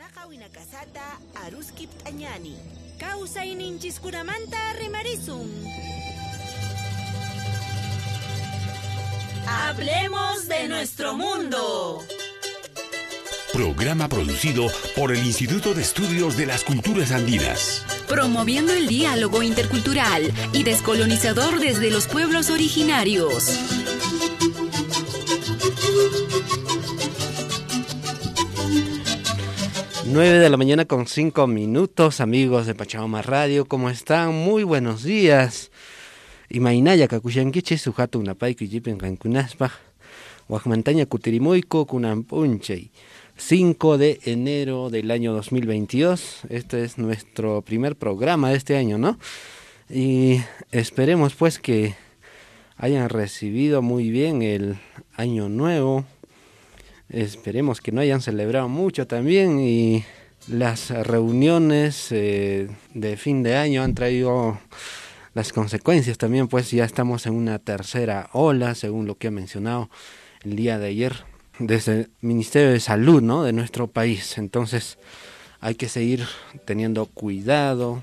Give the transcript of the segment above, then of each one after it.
Runaqa winakasata aruskip t'añani. Kawsayninchiskunamanta rimarisun. Hablemos de nuestro mundo. Programa producido por el Instituto de Estudios de las Culturas Andinas. Promoviendo el diálogo intercultural y descolonizador desde los pueblos originarios. Nueve de la mañana con 5 minutos, amigos de Pachamama Radio, ¿cómo están? Muy buenos días. Imaynaya kakushankichis sujatu unapayku yipin kankunaspaj. Wajmantaña kutirimuyku kunampunchay. 5 de enero del año 2022. Este es nuestro primer programa de este año, ¿no? Y esperemos pues que hayan recibido muy bien el año nuevo. Esperemos que no hayan celebrado mucho también, y las reuniones de fin de año han traído las consecuencias también, pues ya estamos en una tercera ola, según lo que ha mencionado el día de ayer desde el Ministerio de Salud, ¿no?, de nuestro país. Entonces hay que seguir teniendo cuidado.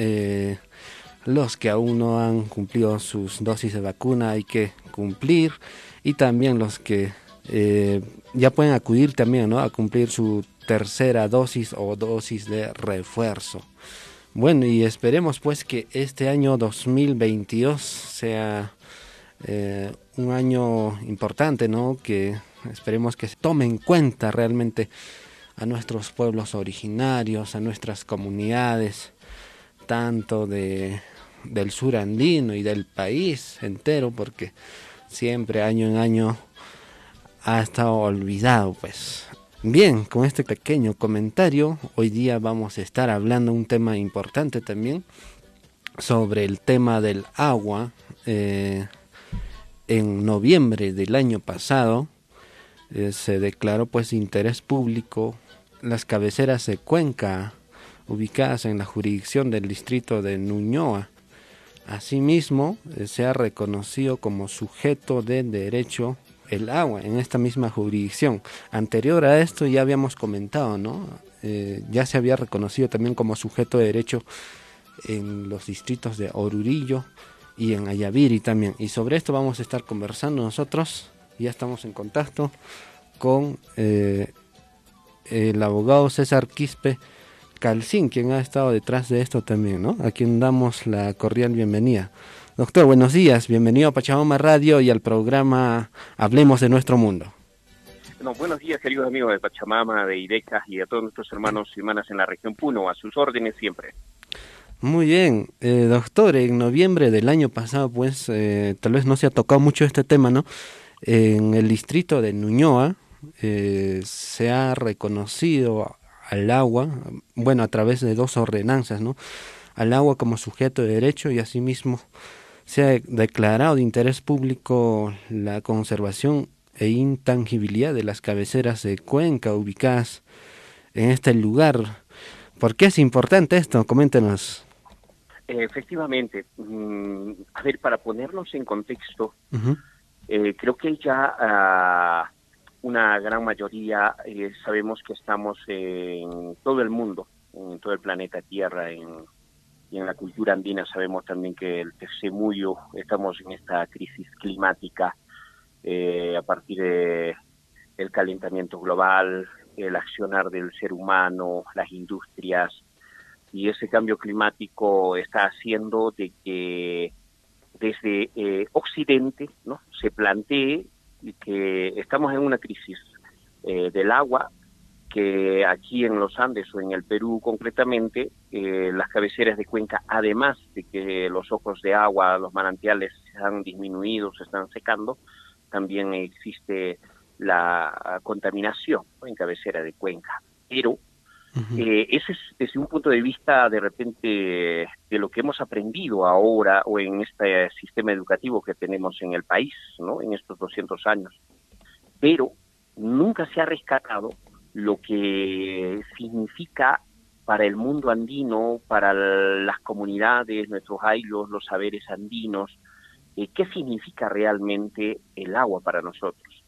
Los que aún no han cumplido sus dosis de vacuna hay que cumplir, y también los que ya pueden acudir también, ¿no?, a cumplir su tercera dosis o dosis de refuerzo. Bueno, y esperemos pues que este año 2022 sea un año importante, ¿no?, que esperemos que se tome en cuenta realmente a nuestros pueblos originarios, a nuestras comunidades, tanto del sur andino y del país entero, porque siempre año en año ha estado olvidado, pues. Bien, con este pequeño comentario, hoy día vamos a estar hablando un tema importante también, sobre el tema del agua. En noviembre del año pasado se declaró pues interés público las cabeceras de cuenca ubicadas en la jurisdicción del distrito de Ñuñoa. Asimismo, se ha reconocido como sujeto de derecho el agua en esta misma jurisdicción. Anterior a esto ya habíamos comentado, ¿no? Ya se había reconocido también como sujeto de derecho en los distritos de Orurillo y en Ayaviri también. Y sobre esto vamos a estar conversando nosotros. Ya estamos en contacto con el abogado César Quispe Calcín, quien ha estado detrás de esto también, ¿no?, a quien damos la cordial bienvenida. Doctor, buenos días, bienvenido a Pachamama Radio y al programa Hablemos de Nuestro Mundo. No, buenos días, queridos amigos de Pachamama, de IDECA, y a todos nuestros hermanos y hermanas en la región Puno, a sus órdenes siempre. Muy bien, doctor, en noviembre del año pasado, pues, tal vez no se ha tocado mucho este tema, ¿no? En el distrito de Ñuñoa se ha reconocido al agua, bueno, a través de 2 ordenanzas, ¿no?, al agua como sujeto de derecho, y asimismo se ha declarado de interés público la conservación e intangibilidad de las cabeceras de cuenca ubicadas en este lugar. ¿Por qué es importante esto? Coméntenos. Efectivamente, a ver, para ponernos en contexto, Uh-huh. creo que ya una gran mayoría sabemos que estamos en todo el mundo, en todo el planeta Tierra, y en la cultura andina sabemos también que el Tercemuyo, estamos en esta crisis climática a partir del calentamiento global, el accionar del ser humano, las industrias, y ese cambio climático está haciendo de que desde Occidente, ¿no?, se plantee que estamos en una crisis del agua, que aquí en los Andes o en el Perú concretamente, las cabeceras de cuenca, además de que los ojos de agua, los manantiales se han disminuido, se están secando, también existe la contaminación, ¿no?, en cabecera de cuenca. Pero ese es desde un punto de vista de repente de lo que hemos aprendido ahora o en este sistema educativo que tenemos en el país, ¿no?, en estos 200 años. Pero nunca se ha rescatado lo que significa para el mundo andino, para las comunidades, nuestros ayllus, los saberes andinos, qué significa realmente el agua para nosotros.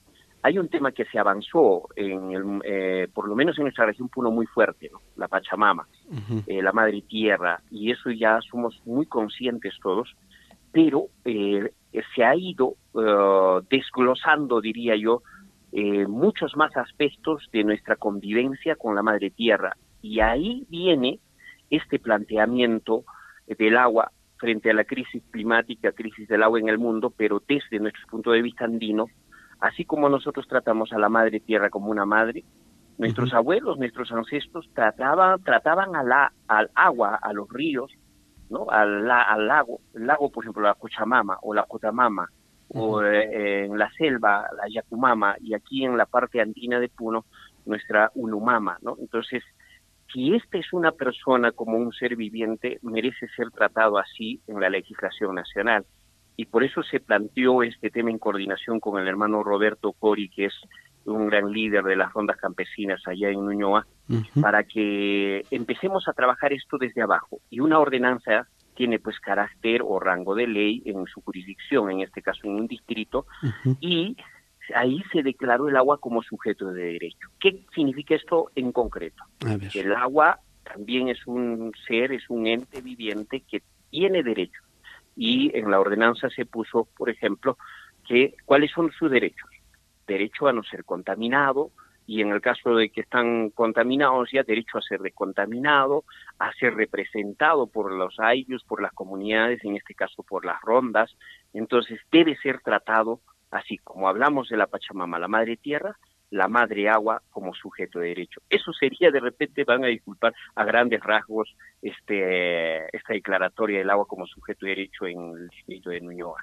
hay un tema que se avanzó, por lo menos en nuestra región Puno, muy fuerte, ¿no? La Pachamama, la Madre Tierra, y eso ya somos muy conscientes todos, pero se ha ido desglosando, diría yo, muchos más aspectos de nuestra convivencia con la Madre Tierra, y ahí viene este planteamiento del agua frente a la crisis climática, crisis del agua en el mundo, pero desde nuestro punto de vista andino, así como nosotros tratamos a la Madre Tierra como una madre, nuestros abuelos, nuestros ancestros trataban al agua, a los ríos, ¿no? Al lago, el lago, por ejemplo, la Cochamama o la Cotamama, o en la selva, la Yacumama, y aquí en la parte andina de Puno, nuestra Unumama, ¿no? Entonces, si esta es una persona como un ser viviente, merece ser tratado así en la legislación nacional. Y por eso se planteó este tema en coordinación con el hermano Roberto Cori, que es un gran líder de las rondas campesinas allá en Ñuñoa, para que empecemos a trabajar esto desde abajo. Y una ordenanza tiene pues carácter o rango de ley en su jurisdicción, en este caso en un distrito, y ahí se declaró el agua como sujeto de derecho. ¿Qué significa esto en concreto? El agua también es un ser, es un ente viviente que tiene derechos. Y en la ordenanza se puso, por ejemplo, cuáles son sus derechos. Derecho a no ser contaminado, y en el caso de que están contaminados ya, derecho a ser descontaminado, a ser representado por los ayllus, por las comunidades, en este caso por las rondas. Entonces debe ser tratado así como hablamos de la Pachamama, la Madre Tierra, la Madre Agua como sujeto de derecho. Eso sería, de repente, van a disculpar, a grandes rasgos, esta declaratoria del agua como sujeto de derecho en el distrito de Ñuñoa.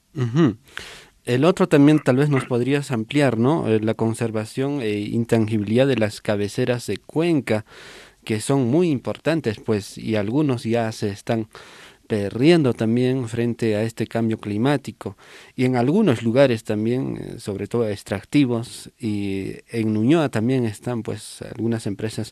El otro también tal vez nos podrías ampliar, ¿no? La conservación e intangibilidad de las cabeceras de cuenca, que son muy importantes, pues, y algunos ya se están perdiendo también frente a este cambio climático, y en algunos lugares también, sobre todo extractivos, y en Ñuñoa también están pues algunas empresas,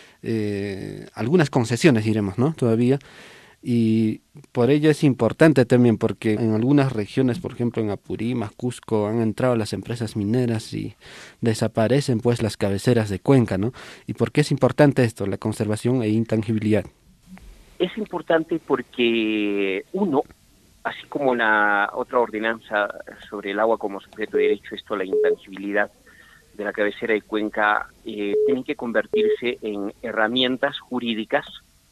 algunas concesiones diremos, ¿no? Todavía, y por ello es importante también porque en algunas regiones, por ejemplo en Apurímac, Cusco, han entrado las empresas mineras y desaparecen pues las cabeceras de cuenca, ¿no? ¿Y por qué es importante esto, la conservación e intangibilidad? Es importante porque uno, así como la otra ordenanza sobre el agua como sujeto de derecho, la intangibilidad de la cabecera de cuenca, tienen que convertirse en herramientas jurídicas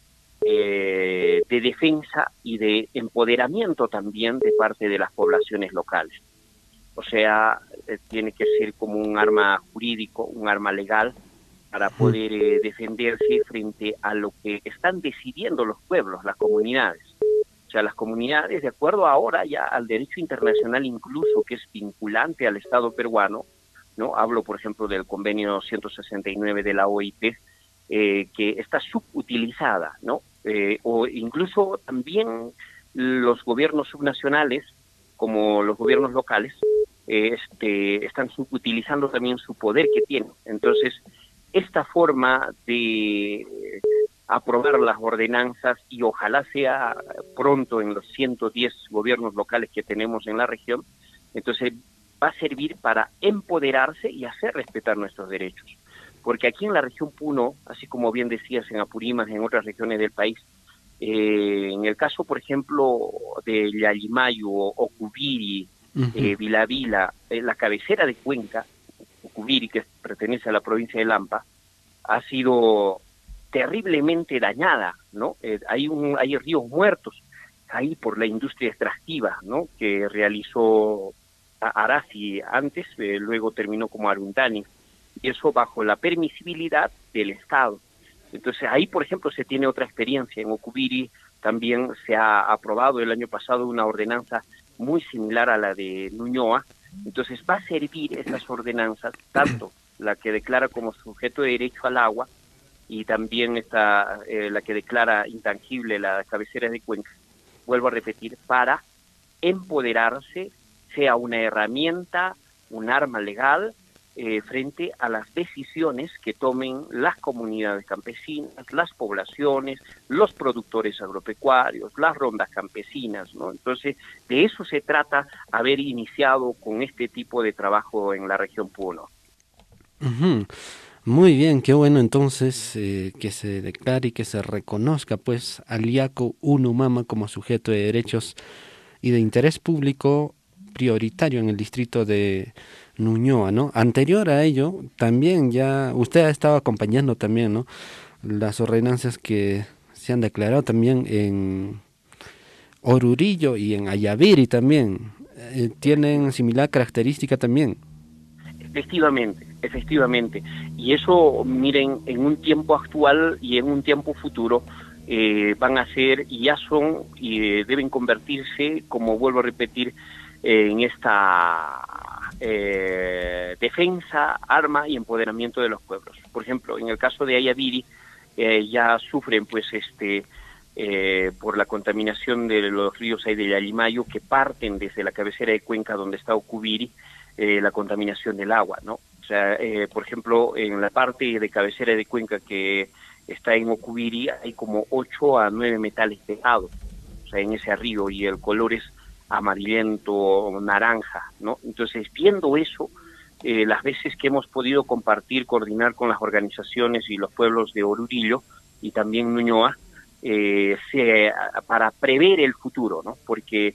de defensa y de empoderamiento también de parte de las poblaciones locales. O sea, tiene que ser como un arma jurídico, un arma legal, para poder defenderse frente a lo que están decidiendo los pueblos, las comunidades. O sea, las comunidades, de acuerdo ahora ya al derecho internacional incluso, que es vinculante al Estado peruano, ¿no? Hablo, por ejemplo, del convenio 169 de la OIT, que está subutilizada, ¿no? O incluso también los gobiernos subnacionales, como los gobiernos locales, están subutilizando también su poder que tienen. Entonces, esta forma de aprobar las ordenanzas, y ojalá sea pronto en los 110 gobiernos locales que tenemos en la región, entonces va a servir para empoderarse y hacer respetar nuestros derechos. Porque aquí en la región Puno, así como bien decías en Apurímac, en otras regiones del país, en el caso, por ejemplo, de Llalimayu o Ocubiri, Vilavila, la cabecera de cuenca, Ocubiri, que pertenece a la provincia de Lampa, ha sido terriblemente dañada, ¿no? Hay ríos muertos ahí por la industria extractiva, ¿no? Que realizó Arazi antes, luego terminó como Arundani, y eso bajo la permisibilidad del Estado. Entonces ahí, por ejemplo, se tiene otra experiencia. En Ocubiri también se ha aprobado el año pasado una ordenanza muy similar a la de Ñuñoa. Entonces va a servir esas ordenanzas, tanto la que declara como sujeto de derecho al agua, y también la que declara intangible la cabecera de cuenca, vuelvo a repetir, para empoderarse, sea una herramienta, un arma legal, frente a las decisiones que tomen las comunidades campesinas, las poblaciones, los productores agropecuarios, las rondas campesinas, ¿no? Entonces, de eso se trata haber iniciado con este tipo de trabajo en la región Puno. Uh-huh. Muy bien, qué bueno entonces que se declare y que se reconozca pues al Yacu Unumama como sujeto de derechos y de interés público prioritario en el distrito de Ñuñoa, ¿no? Anterior a ello, también ya usted ha estado acompañando también, ¿no? Las ordenanzas que se han declarado también en Orurillo y en Ayaviri también, tienen similar característica también. Efectivamente. Y eso, miren, en un tiempo actual y en un tiempo futuro, van a ser y ya son y deben convertirse, como vuelvo a repetir, en esta defensa, arma y empoderamiento de los pueblos. Por ejemplo, en el caso de Ayaviri, ya sufren pues por la contaminación de los ríos Ay de Yalimayo, que parten desde la cabecera de Cuenca donde está Ocubiri, la contaminación del agua, ¿no? O sea, por ejemplo, en la parte de cabecera de Cuenca que está en Ocubiri hay como 8 a 9 metales pesados, o sea, en ese río, y el color es amarillento, naranja, ¿no? Entonces, viendo eso, las veces que hemos podido compartir, coordinar con las organizaciones y los pueblos de Orurillo y también Ñuñoa, para prever el futuro, ¿no? Porque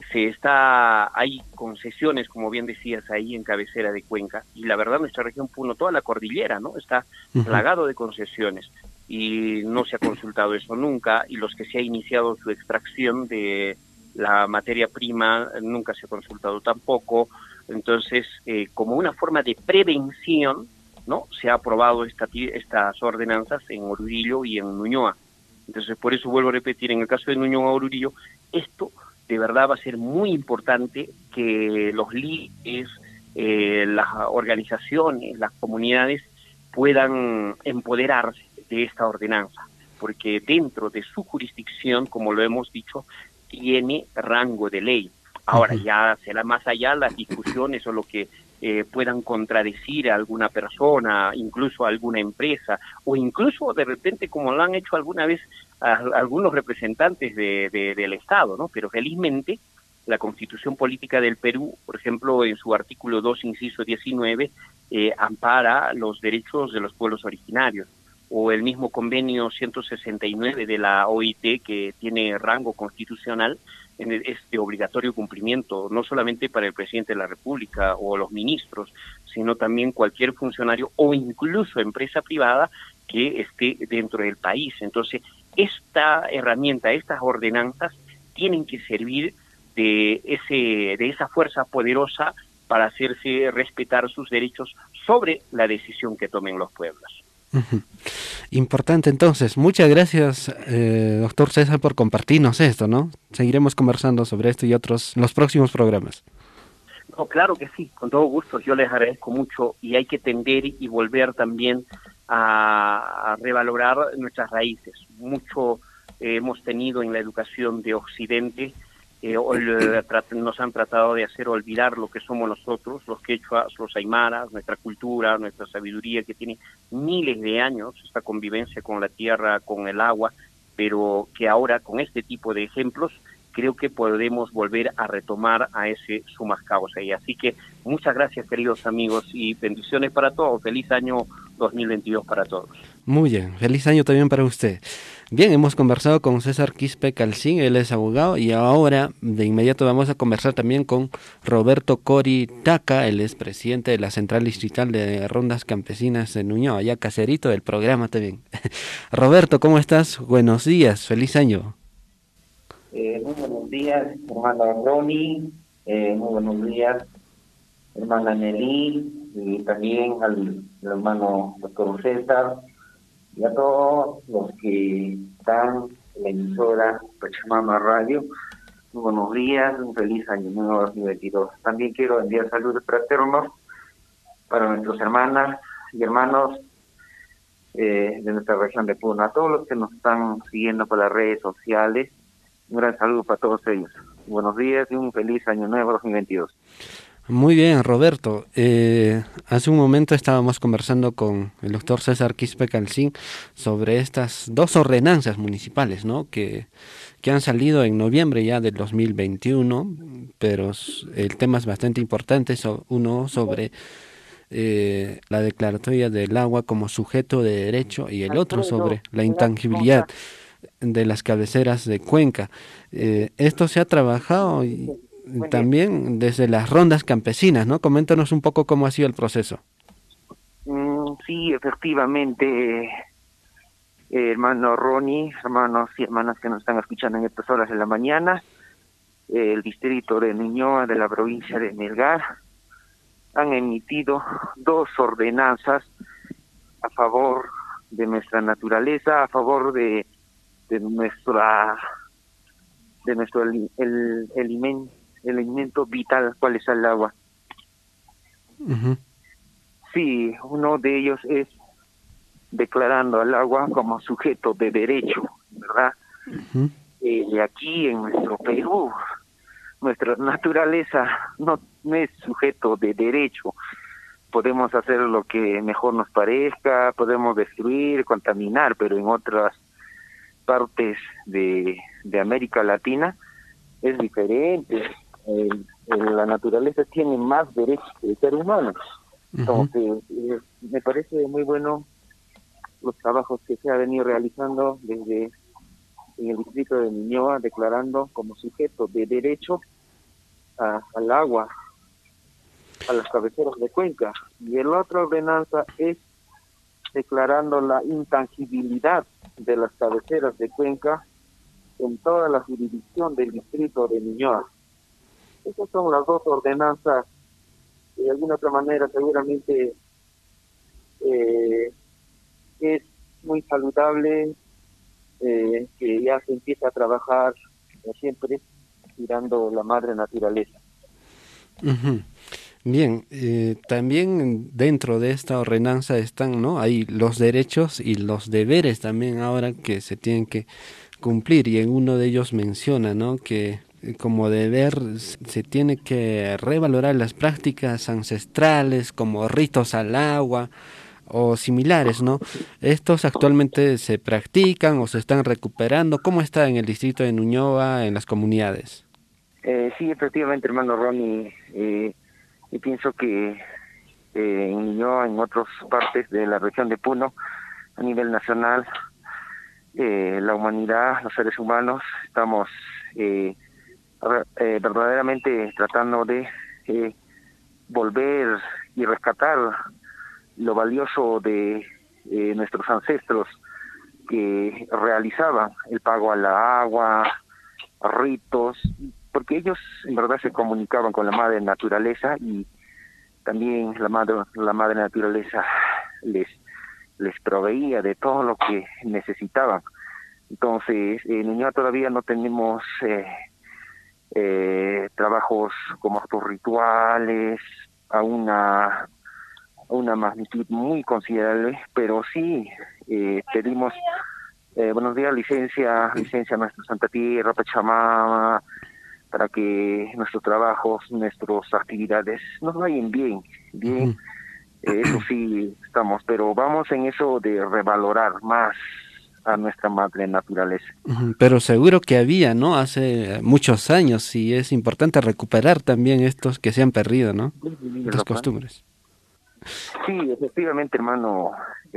hay concesiones, como bien decías, ahí en cabecera de Cuenca, y la verdad nuestra región Puno, toda la cordillera, ¿no? Está plagado de concesiones, y no se ha consultado eso nunca, y los que se ha iniciado su extracción de la materia prima nunca se ha consultado tampoco. Entonces, como una forma de prevención, ¿no? Se ha aprobado estas ordenanzas en Orurillo y en Ñuñoa. Entonces, por eso vuelvo a repetir, en el caso de Ñuñoa Orurillo, esto de verdad va a ser muy importante que los líderes, las organizaciones, las comunidades puedan empoderarse de esta ordenanza, porque dentro de su jurisdicción, como lo hemos dicho, tiene rango de ley. Ahora ya será más allá las discusiones o lo que puedan contradecir a alguna persona, incluso a alguna empresa, o incluso de repente como lo han hecho alguna vez algunos representantes del Estado, ¿no? Pero felizmente la Constitución Política del Perú, por ejemplo, en su artículo 2, inciso 19, ampara los derechos de los pueblos originarios, o el mismo convenio 169 de la OIT, que tiene rango constitucional, es de obligatorio cumplimiento, no solamente para el presidente de la República o los ministros, sino también cualquier funcionario o incluso empresa privada que esté dentro del país. Entonces, esta herramienta, estas ordenanzas, tienen que servir de esa fuerza poderosa para hacerse respetar sus derechos sobre la decisión que tomen los pueblos. Importante entonces, muchas gracias doctor César por compartirnos esto, ¿no? Seguiremos conversando sobre esto y otros en los próximos programas. No, claro que sí, con todo gusto, yo les agradezco mucho, y hay que tender y volver también a revalorar nuestras raíces. Mucho hemos tenido en la educación de Occidente, nos han tratado de hacer olvidar lo que somos nosotros, los quechuas, los aymaras, nuestra cultura, nuestra sabiduría, que tiene miles de años, esta convivencia con la tierra, con el agua, pero que ahora con este tipo de ejemplos creo que podemos volver a retomar a ese sumas causa. Y así que muchas gracias, queridos amigos, y bendiciones para todos. Feliz año 2022 para todos. Muy bien, feliz año también para usted. Bien, hemos conversado con César Quispe Calcín, él es abogado, y ahora de inmediato vamos a conversar también con Roberto Cori Taca, él es presidente de la Central Distrital de Rondas Campesinas de Ñuñoa, allá caserito del programa también. Roberto, ¿cómo estás? Buenos días, feliz año. Muy buenos días, hermana Ronnie, muy buenos días, hermana Nelly, y también al hermano doctor César, y a todos los que están en la emisora Pachamama Radio. Muy buenos días, un feliz año nuevo 2022. También quiero enviar saludos fraternos para nuestras hermanas y hermanos de nuestra región de Puno, a todos los que nos están siguiendo por las redes sociales. Un gran saludo para todos ellos. Buenos días y un feliz año nuevo 2022. Muy bien, Roberto. Hace un momento estábamos conversando con el doctor César Quispe Calcín sobre estas dos ordenanzas municipales, ¿no? que han salido en noviembre ya del 2021, pero el tema es bastante importante, uno sobre la declaratoria del agua como sujeto de derecho y el otro sobre la intangibilidad de las cabeceras de cuenca. Esto se ha trabajado también desde las rondas campesinas, ¿no? Coméntanos un poco cómo ha sido el proceso. Sí, efectivamente, hermano Ronnie, hermanos y hermanas que nos están escuchando en estas horas de la mañana, el distrito de Ñuñoa de la provincia de Melgar han emitido dos ordenanzas a favor de nuestra naturaleza, a favor de nuestro elemento vital, cuál es el agua. Uh-huh. Sí, uno de ellos es declarando al agua como sujeto de derecho, ¿verdad? Uh-huh. Y aquí en nuestro Perú, nuestra naturaleza no es sujeto de derecho. Podemos hacer lo que mejor nos parezca, podemos destruir, contaminar, pero en otras partes de América Latina es diferente. La naturaleza tiene más derechos que el ser humano. Entonces, me parece muy bueno los trabajos que se ha venido realizando desde en el distrito de Ñuñoa, declarando como sujeto de derecho al agua, a las cabeceras de cuenca. Y la otra ordenanza es declarando la intangibilidad de las cabeceras de cuenca en toda la jurisdicción del distrito de Ñuñoa. Esas son las dos ordenanzas que de alguna otra manera seguramente es muy saludable, que ya se empieza a trabajar siempre cuidando la madre naturaleza. Uh-huh. Bien, también dentro de esta ordenanza están, ¿no? Hay los derechos y los deberes también ahora que se tienen que cumplir, y en uno de ellos menciona, ¿no?, que como deber se tiene que revalorar las prácticas ancestrales como ritos al agua o similares, ¿no? ¿Estos actualmente se practican o se están recuperando? ¿Cómo está en el distrito de Ñuñoa, en las comunidades? Sí, efectivamente, hermano Ronnie, y pienso que en Ñuñoa, en otras partes de la región de Puno, a nivel nacional, la humanidad, los seres humanos, estamos verdaderamente tratando de volver y rescatar lo valioso de nuestros ancestros que realizaban el pago a la agua, a ritos, porque ellos en verdad se comunicaban con la madre naturaleza, y también la madre naturaleza les proveía de todo lo que necesitaban. Entonces, en Ñuñoa todavía no tenemos trabajos como estos rituales a una magnitud muy considerable, pero sí pedimos buenos días, licencia a nuestra Santa Tierra, Pachamama, para que nuestros trabajos, nuestras actividades nos vayan bien. Eso sí estamos, pero vamos en eso de revalorar más a nuestra madre naturaleza. Pero seguro que había, ¿no?, hace muchos años, y es importante recuperar también estos que se han perdido, ¿no?, las costumbres. Sí, efectivamente, hermano,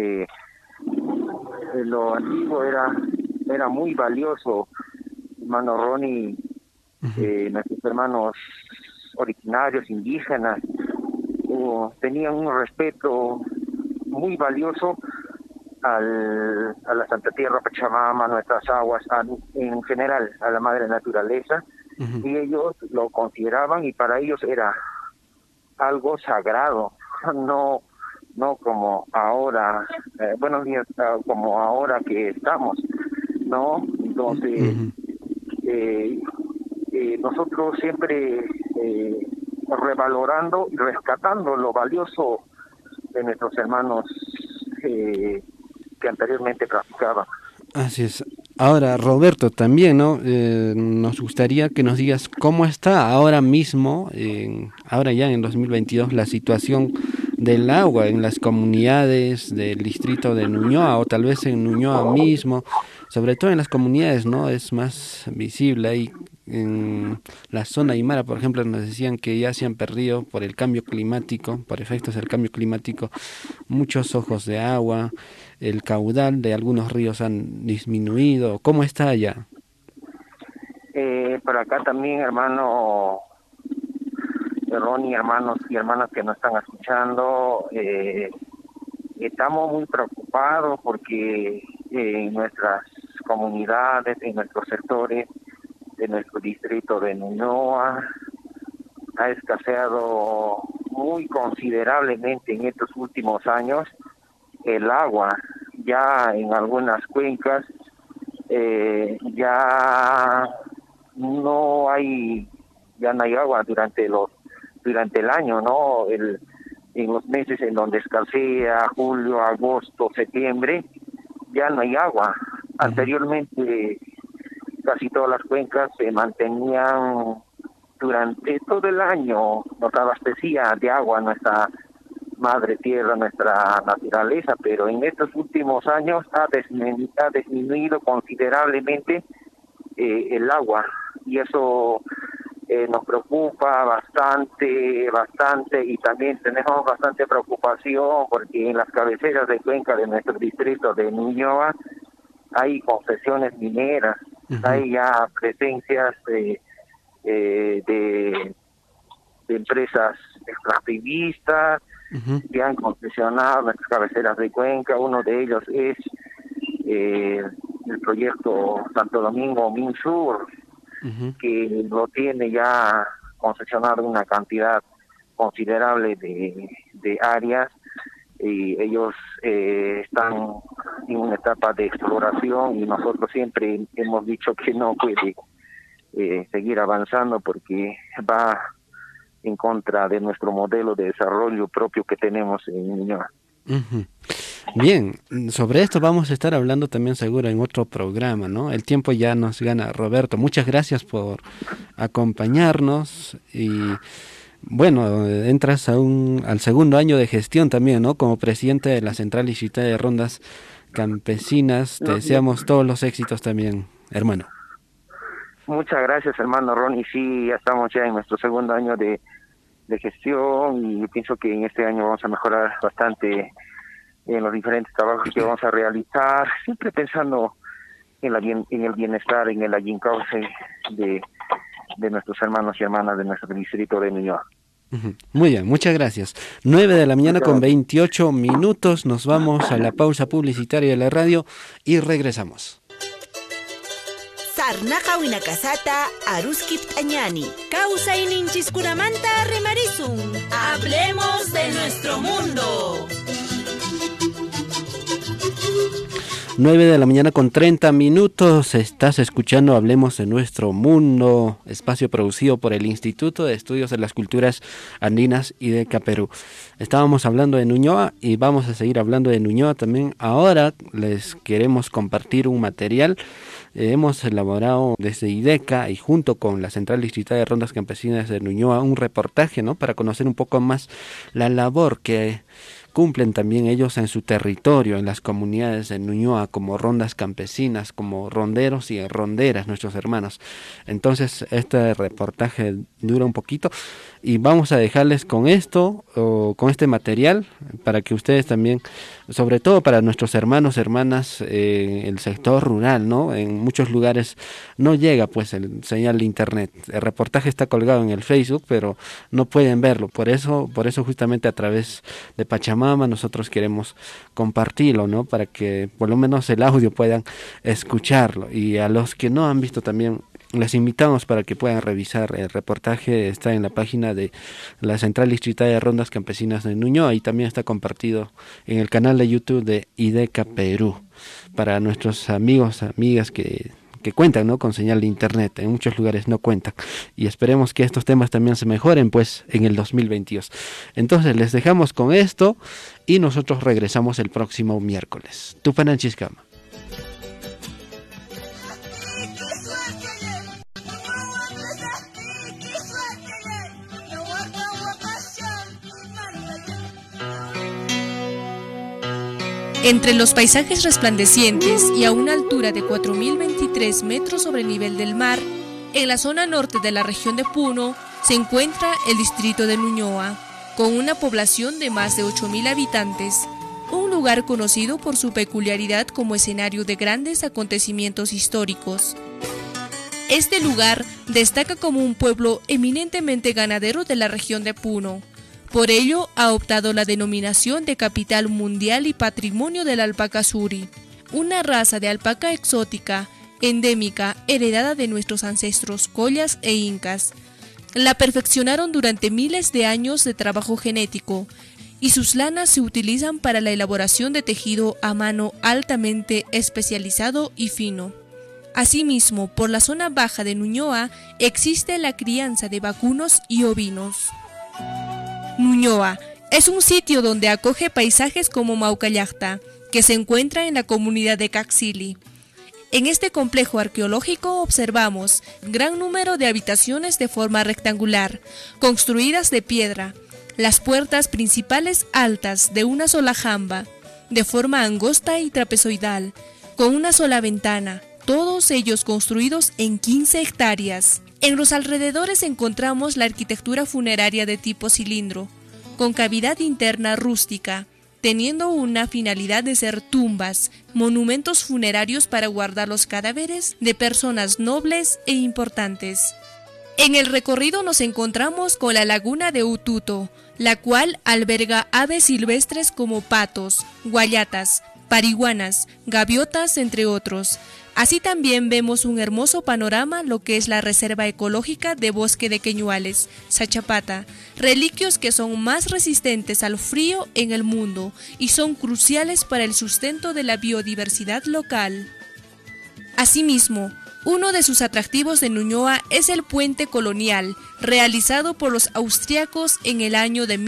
lo antiguo era muy valioso, hermano Ronnie. Nuestros hermanos originarios, indígenas, tenían un respeto muy valioso a la Santa Tierra, Pachamama, nuestras aguas, en general a la madre naturaleza, y ellos lo consideraban, y para ellos era algo sagrado, no como ahora, buenos días, como ahora que estamos, ¿no? Entonces, nosotros siempre revalorando y rescatando lo valioso de nuestros hermanos que anteriormente practicaban. Así es. Ahora, Roberto, también, ¿no? Nos gustaría que nos digas cómo está ahora mismo, ahora ya en 2022, la situación del agua en las comunidades del distrito de Ñuñoa, o tal vez en Ñuñoa mismo, sobre todo en las comunidades, ¿no? Es más visible ahí. En la zona Aymara, por ejemplo, nos decían que ya se han perdido por el cambio climático, por efectos del cambio climático, muchos ojos de agua, el caudal de algunos ríos han disminuido. ¿Cómo está allá? Por acá también, hermano Ronnie, hermanos y hermanas que nos están escuchando, estamos muy preocupados porque en nuestras comunidades, en nuestros sectores, de nuestro distrito de Ñuñoa, ha escaseado muy considerablemente en estos últimos años el agua. Ya en algunas cuencas ya no hay agua durante el año, ¿no? En los meses en donde escasea, julio, agosto, septiembre, ya no hay agua. Anteriormente casi todas las cuencas se mantenían durante todo el año, nos abastecía de agua nuestra madre tierra, nuestra naturaleza, pero en estos últimos años ha disminuido considerablemente el agua, y eso nos preocupa bastante, y también tenemos bastante preocupación porque en las cabeceras de cuenca de nuestro distrito de Ñuñoa hay concesiones mineras. Hay ya presencias de empresas extractivistas que han concesionado nuestras cabeceras de cuenca. Uno de ellos es el proyecto Santo Domingo Minsur, que lo tiene ya concesionado una cantidad considerable de áreas, y ellos están en una etapa de exploración, y nosotros siempre hemos dicho que no puede seguir avanzando porque va en contra de nuestro modelo de desarrollo propio que tenemos en Ñuñoa. Bien, sobre esto vamos a estar hablando también seguro en otro programa, ¿no? El tiempo ya nos gana, Roberto. Muchas gracias por acompañarnos y bueno, entras al segundo año de gestión también, ¿no? Como presidente de la Central Distrital de Rondas Campesinas. Te deseamos todos los éxitos también, hermano. Muchas gracias, hermano Ronnie. Sí, ya estamos ya en nuestro segundo año de gestión, y yo pienso que en este año vamos a mejorar bastante en los diferentes trabajos que vamos a realizar, siempre pensando en el bienestar, en el allincauce de nuestros hermanos y hermanas de nuestro distrito de Ñuñoa. Muy bien, muchas gracias. 9 de la mañana con 28 minutos, nos vamos a la pausa publicitaria de la radio y regresamos. Sarnaqa winakasata Aruskip Añani. Causa ininchis-kunamanta rimarisun. Hablemos de nuestro mundo. 9 de la mañana con 30 minutos, estás escuchando Hablemos de Nuestro Mundo, espacio producido por el Instituto de Estudios de las Culturas Andinas IDECA Perú. Estábamos hablando de Ñuñoa y vamos a seguir hablando de Ñuñoa también. Ahora les queremos compartir un material. Hemos elaborado desde IDECA y junto con la Central Distrital de Rondas Campesinas de Ñuñoa un reportaje, ¿no? Para conocer un poco más la labor que cumplen también ellos en su territorio, en las comunidades de Ñuñoa, como rondas campesinas, como ronderos y ronderas, nuestros hermanos. Entonces, este reportaje dura un poquito y vamos a dejarles con esto, o con este material, para que ustedes también, sobre todo para nuestros hermanos, hermanas, el sector rural, ¿no? En muchos lugares no llega pues el señal de internet. El reportaje está colgado en el Facebook, pero no pueden verlo. Por eso justamente a través de Pachamama nosotros queremos compartirlo, ¿no? Para que por lo menos el audio puedan escucharlo. Y a los que no han visto también, les invitamos para que puedan revisar el reportaje. Está en la página de la Central Distrital de Rondas Campesinas de Ñuñoa y también está compartido en el canal de YouTube de IDECA Perú para nuestros amigos, amigas que cuentan, ¿no? Con señal de internet. En muchos lugares no cuentan y esperemos que estos temas también se mejoren pues en el 2022. Entonces les dejamos con esto y nosotros regresamos el próximo miércoles. Tupananchiscama. Entre los paisajes resplandecientes y a una altura de 4.023 metros sobre el nivel del mar, en la zona norte de la región de Puno, se encuentra el distrito de Ñuñoa, con una población de más de 8.000 habitantes, un lugar conocido por su peculiaridad como escenario de grandes acontecimientos históricos. Este lugar destaca como un pueblo eminentemente ganadero de la región de Puno. Por ello, ha optado la denominación de capital mundial y patrimonio de la alpaca suri, una raza de alpaca exótica, endémica, heredada de nuestros ancestros collas e incas. La perfeccionaron durante miles de años de trabajo genético, y sus lanas se utilizan para la elaboración de tejido a mano altamente especializado y fino. Asimismo, por la zona baja de Ñuñoa existe la crianza de vacunos y ovinos. Ñuñoa es un sitio donde acoge paisajes como Maucallacta, que se encuentra en la comunidad de Caxili. En este complejo arqueológico observamos gran número de habitaciones de forma rectangular, construidas de piedra, las puertas principales altas de una sola jamba, de forma angosta y trapezoidal, con una sola ventana, todos ellos construidos en 15 hectáreas. En los alrededores encontramos la arquitectura funeraria de tipo cilindro, con cavidad interna rústica, teniendo una finalidad de ser tumbas, monumentos funerarios para guardar los cadáveres de personas nobles e importantes. En el recorrido nos encontramos con la laguna de Ututo, la cual alberga aves silvestres como patos, guayatas, parihuanas, gaviotas, entre otros. Así también vemos un hermoso panorama, lo que es la Reserva Ecológica de Bosque de Queñuales, Sachapata, reliquios que son más resistentes al frío en el mundo y son cruciales para el sustento de la biodiversidad local. Asimismo, uno de sus atractivos de Ñuñoa es el puente colonial, realizado por los austriacos en el año de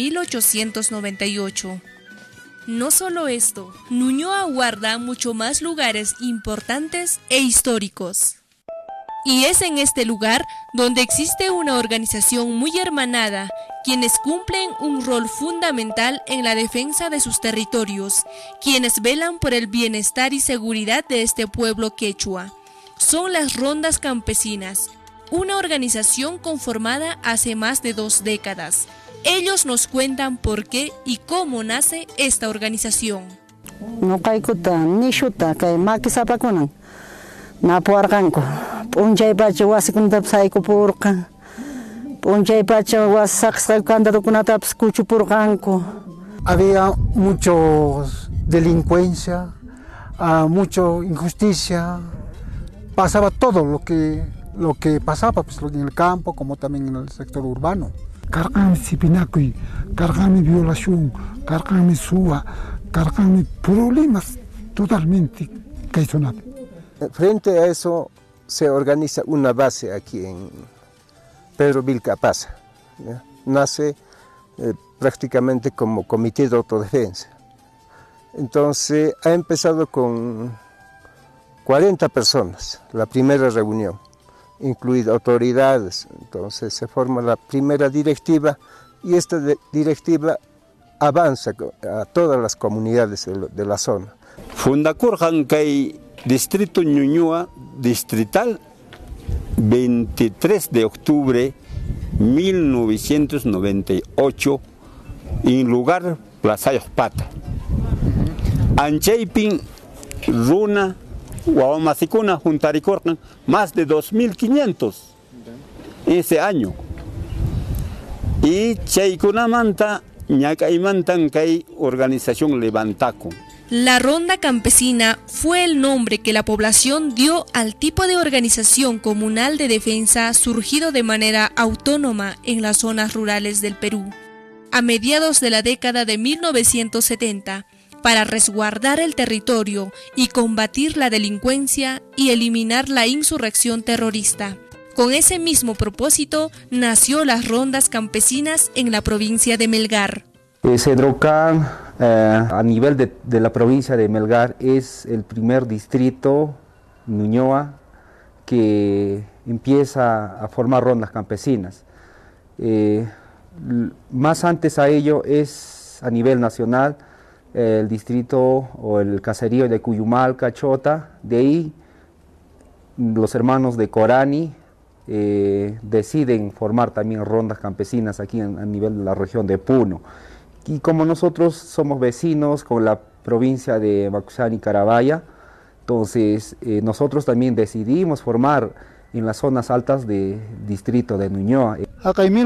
1898. No solo esto, Ñuñoa guarda mucho más lugares importantes e históricos. Y es en este lugar donde existe una organización muy hermanada, quienes cumplen un rol fundamental en la defensa de sus territorios, quienes velan por el bienestar y seguridad de este pueblo quechua. Son las Rondas Campesinas, una organización conformada hace más de 2 décadas. Ellos nos cuentan por qué y cómo nace esta organización. No caikuta ni shuta kay makisapakunan na puarkanko punjay pacha wasikundap saiko purkan punjay pacha wasaksa kandarukunata escucho purkanko. Había mucho delincuencia, mucha injusticia, pasaba todo lo que pasaba pues, en el campo como también en el sector urbano. Karkami sipinakui, karkami violación, karkami suba, karkami problemas totalmente caizonados. Frente a eso se organiza una base aquí en Pedro Vilcapasa. ¿Ya? Nace prácticamente como comité de autodefensa. Entonces ha empezado con 40 personas, la primera reunión, incluidas autoridades. Entonces se forma la primera directiva y esta directiva avanza a todas las comunidades de la zona. Fundacurjan kay distrito Ñuñoa distrital 23 de octubre 1998 en lugar Plaza Pata. Anchaypin runa Guamasikuna juntaricurcan más de 2.500 ese año. Y chaykunamanta ñakaymantan kay organización Levantaco. La Ronda Campesina fue el nombre que la población dio al tipo de organización comunal de defensa surgido de manera autónoma en las zonas rurales del Perú, a mediados de la década de 1970, para resguardar el territorio y combatir la delincuencia y eliminar la insurrección terrorista. Con ese mismo propósito nació las Rondas Campesinas en la provincia de Melgar. Cedrocán, a nivel de la provincia de Melgar, es el primer distrito, Ñuñoa, que empieza a formar rondas campesinas. Más antes a ello es a nivel nacional, el distrito o el caserío de Cuyumalca, Chota. De ahí los hermanos de Corani deciden formar también rondas campesinas aquí a nivel de la región de Puno. Y como nosotros somos vecinos con la provincia de Macusani y Carabaya, entonces nosotros también decidimos formar en las zonas altas del distrito de Ñuñoa. Acá en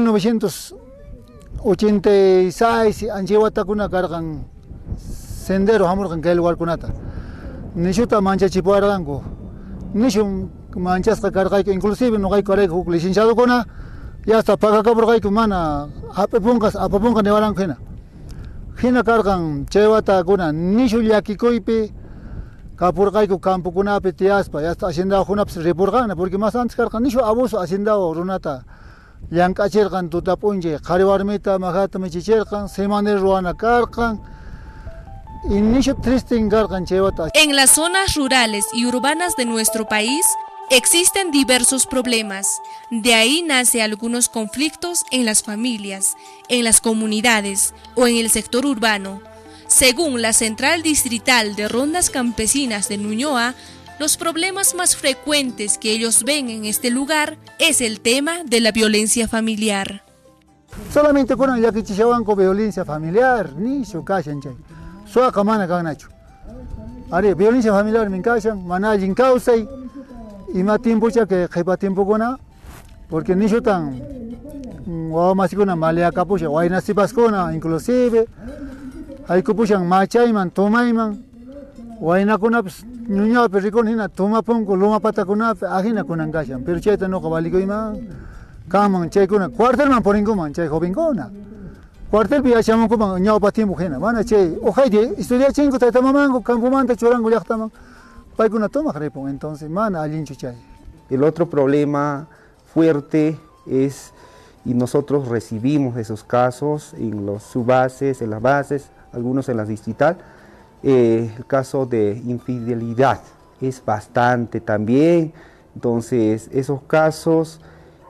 1986 han llevado una carga sendero, hamur que el lugar kunata. Nishuta mancha chipuarango. Nishum manchas carga que inclusive no hay colegio licenciado kona ya hasta paga cabra que mana apapungas ne waran kena. Hina cargan chewata kuna nishu yaki koipe kapurgai ku campo kuna petiaspa ya está haciendo una repurgana porque más antes cargan nishu abuso haciendo runata yang kacerkan tutapunje khariwarmita mahata mechicherkan semane ruana cargan. En las zonas rurales y urbanas de nuestro país existen diversos problemas. De ahí nacen algunos conflictos en las familias, en las comunidades o en el sector urbano. Según la Central Distrital de Rondas Campesinas de Ñuñoa, los problemas más frecuentes que ellos ven en este lugar es el tema de la violencia familiar. Solamente con el yaquichichaban con violencia familiar, ni su casa en Chay. Soa kamana kagnacho. Are violencia familiar min kashan, manajin causai y más tiempo ya que jepa tiempo kona, porque ni yo tan o más kona malea capucha, o hay nasipas kona inclusive, hay capuchan machaiman, tomaiman, o hay na kona Ñuñoa perricon hina toma pongo loma pata kona ajina kona kashan, pero cheta no cabalico ima, kaman chay kona cuartel man poringo man chay joven kona. Cuartel via llamamos como ñao pa tiempo gena, mana che, ojai de estudia chingo ta tamamango, campo manta chorango llachtaman, pa una toma repon, entonces mana alincho chay. El otro problema fuerte es, y nosotros recibimos esos casos en los subbases, en las bases, algunos en las distrital, el caso de infidelidad es bastante también, entonces esos casos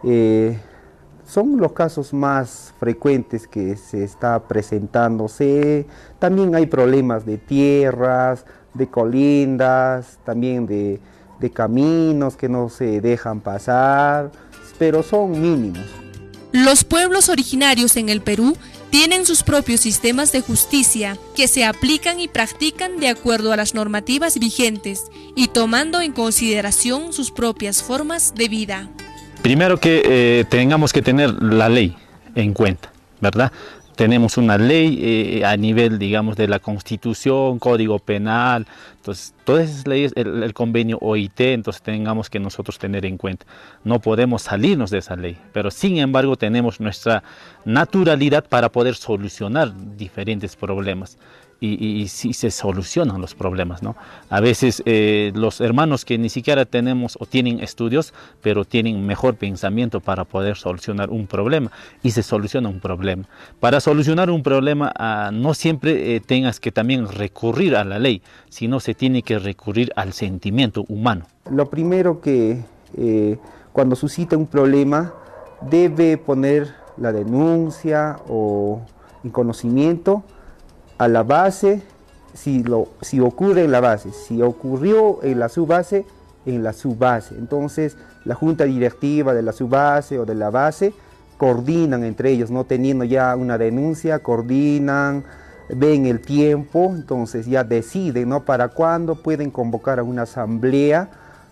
son los casos más frecuentes que se está presentándose. También hay problemas de tierras, de colindas, también de caminos que no se dejan pasar, pero son mínimos. Los pueblos originarios en el Perú tienen sus propios sistemas de justicia que se aplican y practican de acuerdo a las normativas vigentes y tomando en consideración sus propias formas de vida. Primero que tengamos que tener la ley en cuenta, ¿verdad? Tenemos una ley a nivel, digamos, de la Constitución, Código Penal, entonces todas esas leyes, el convenio OIT, entonces tengamos que nosotros tener en cuenta. No podemos salirnos de esa ley, pero sin embargo tenemos nuestra naturalidad para poder solucionar diferentes problemas. Y sí se solucionan los problemas, ¿no? A veces los hermanos que ni siquiera tenemos o tienen estudios, pero tienen mejor pensamiento para poder solucionar un problema y se soluciona un problema. Para solucionar un problema no siempre tengas que también recurrir a la ley, sino se tiene que recurrir al sentimiento humano. Lo primero que cuando suscita un problema debe poner la denuncia o el conocimiento a la base, si ocurre en la base, si ocurrió en la subbase, en la subbase. Entonces la junta directiva de la subbase o de la base coordinan entre ellos, no teniendo ya una denuncia, coordinan, ven el tiempo, entonces ya deciden, ¿no?, para cuándo pueden convocar a una asamblea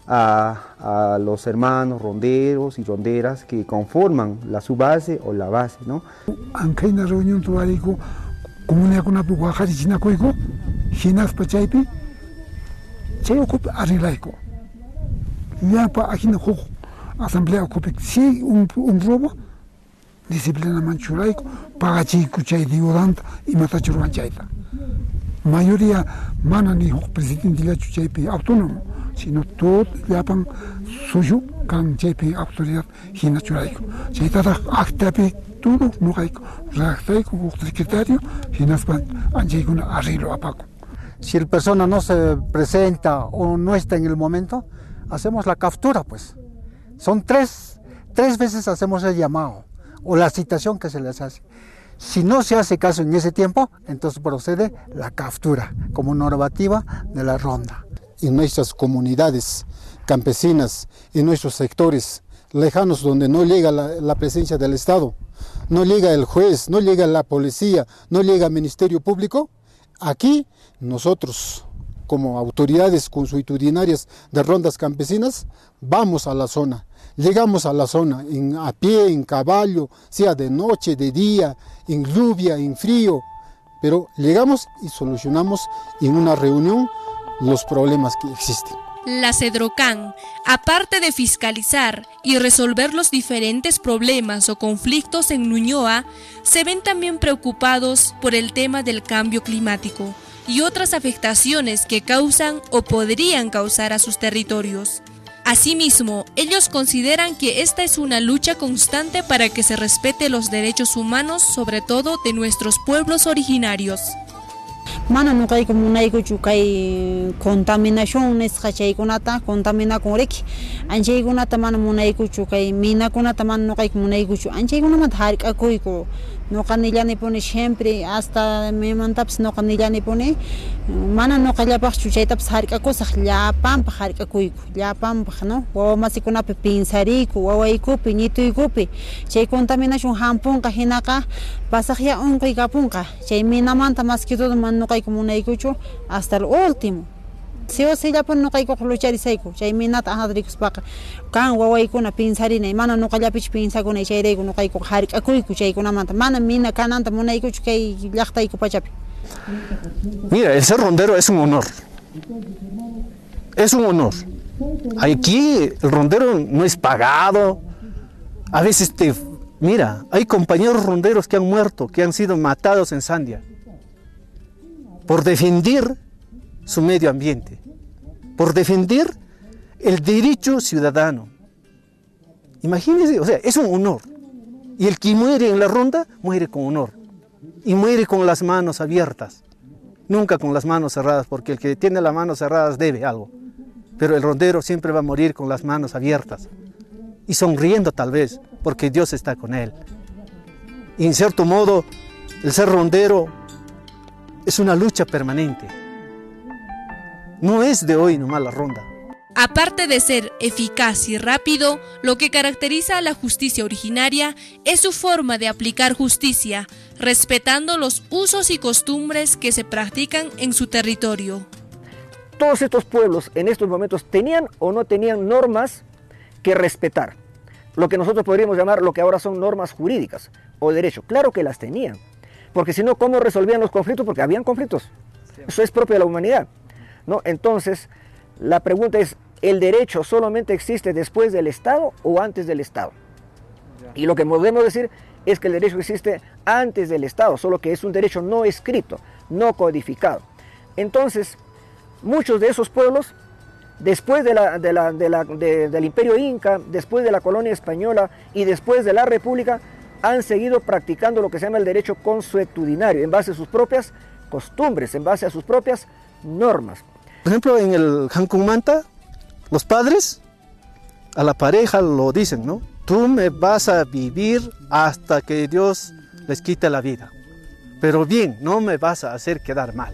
a los hermanos ronderos y ronderas que conforman la subbase o la base, ¿no? Aunque en la reunión tuarico comunidad con apu guajari china coico, chinas pachaipi, chay ocupe arreglaico. Ya pa ajina juego, asamblea ocupe, si un robo, disciplina manchuraico, paga chico chay diodanta y mata churuan chayta. Mayoría mana ni presidente la chaypi autónomo, sino todo ya pan suyo can chaypi autoridad china churaico. Chayta actapi todo no hay como secretario y nos van a llegar a arreglo a Paco. Si el persona no se presenta o no está en el momento, hacemos la captura, pues. Son tres veces hacemos el llamado o la citación que se les hace. Si no se hace caso en ese tiempo, entonces procede la captura como normativa de la ronda. En nuestras comunidades campesinas, en nuestros sectores lejanos donde no llega la presencia del Estado, no llega el juez, no llega la policía, no llega el Ministerio Público, aquí nosotros como autoridades consuetudinarias de rondas campesinas vamos a la zona, llegamos a la zona a pie, en caballo, sea de noche, de día, en lluvia, en frío, pero llegamos y solucionamos en una reunión los problemas que existen. La Cedrocan, aparte de fiscalizar y resolver los diferentes problemas o conflictos en Ñuñoa, se ven también preocupados por el tema del cambio climático y otras afectaciones que causan o podrían causar a sus territorios. Asimismo, ellos consideran que esta es una lucha constante para que se respete los derechos humanos, sobre todo de nuestros pueblos originarios. Mana no kay kumunay ko kay contaminación es kachay kunata contamina korek anjay kunata mana munay ko kay mina kunata man no kay kumunay ko anjay kunama harik akoy ko no kanila ni pone siempre hasta me mantaps no kanila ni pone mana no kaya pa chuchay taps harik ako sa llapam pa harik akoy ko llapam pa no wa masikuna pe pinsari ko wa ko pinito ko pe chay contaminación hampon ka hinaka pasakya on kay kapon ka chay mina man tamas kito man no kay kumunay ko hasta el último. Si o se llapon no kay ko luchar isayko, chay minat ahadrikos baka. Kan waway ko na pinsari na mana no kaya pich pinsa ko na chay rego no kay ko harik akoy ko chay ko na manta. Mana mina kananta munay ko kay llaktay ko pachapi. Mira, el ser rondero es un honor. Es un honor. Aquí el rondero no es pagado. A veces mira, hay compañeros ronderos que han muerto, que han sido matados en Sandia por defender su medio ambiente, por defender el derecho ciudadano. Imagínense, o sea, es un honor. Y el que muere en la ronda, muere con honor. Y muere con las manos abiertas, nunca con las manos cerradas, porque el que tiene las manos cerradas debe algo. Pero el rondero siempre va a morir con las manos abiertas. Y sonriendo tal vez, porque Dios está con él. Y en cierto modo, el ser rondero es una lucha permanente. No es de hoy nomás la ronda. Aparte de ser eficaz y rápido, lo que caracteriza a la justicia originaria es su forma de aplicar justicia, respetando los usos y costumbres que se practican en su territorio. Todos estos pueblos en estos momentos tenían o no tenían normas que respetar. Lo que nosotros podríamos llamar lo que ahora son normas jurídicas o derecho. Claro que las tenían. Porque si no, ¿cómo resolvían los conflictos? Porque habían conflictos. Eso es propio de la humanidad, ¿no? Entonces, la pregunta es, ¿el derecho solamente existe después del Estado o antes del Estado? Y lo que podemos decir es que el derecho existe antes del Estado, solo que es un derecho no escrito, no codificado. Entonces, muchos de esos pueblos, después del Imperio Inca, después de la colonia española y después de la República, han seguido practicando lo que se llama el derecho consuetudinario, en base a sus propias costumbres, en base a sus propias normas. Por ejemplo, en el Jancumanta, los padres a la pareja lo dicen, ¿no? Tú me vas a vivir hasta que Dios les quite la vida. Pero bien, no me vas a hacer quedar mal.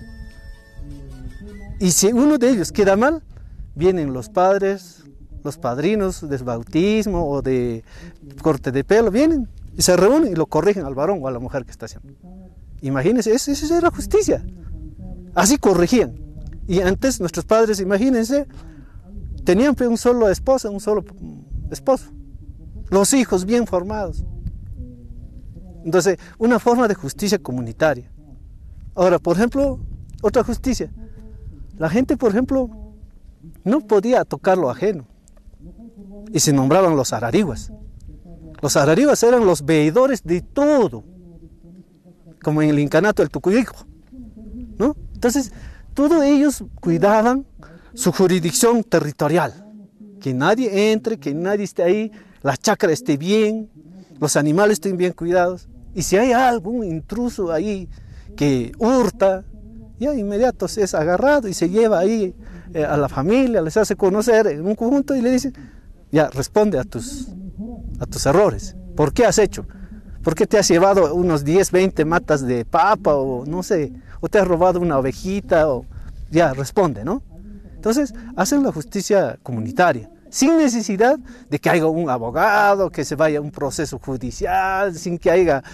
Y si uno de ellos queda mal, vienen los padres, los padrinos de bautismo o de corte de pelo, vienen y se reúnen y lo corrigen al varón o a la mujer que está haciendo. Imagínense, esa es la justicia. Así corregían. Y antes nuestros padres, imagínense, tenían un solo esposa, un solo esposo. Los hijos bien formados. Entonces, una forma de justicia comunitaria. Ahora, por ejemplo, otra justicia. La gente, por ejemplo, no podía tocar lo ajeno. Y se nombraban los arariguas. Los arariguas eran los veedores de todo. Como en el incanato del Tucuyico, ¿no? Entonces, todos ellos cuidaban su jurisdicción territorial. Que nadie entre, que nadie esté ahí, la chacra esté bien, los animales estén bien cuidados. Y si hay algún intruso ahí que hurta, ya inmediato se es agarrado y se lleva ahí a la familia, les hace conocer en un conjunto y le dice, ya responde a tus errores. ¿Por qué has hecho? ¿Por qué te has llevado unos 10, 20 matas de papa o no sé, o te has robado una ovejita? O ya, responde, ¿no? Entonces, hacen la justicia comunitaria, sin necesidad de que haya un abogado, que se vaya a un proceso judicial, sin que haya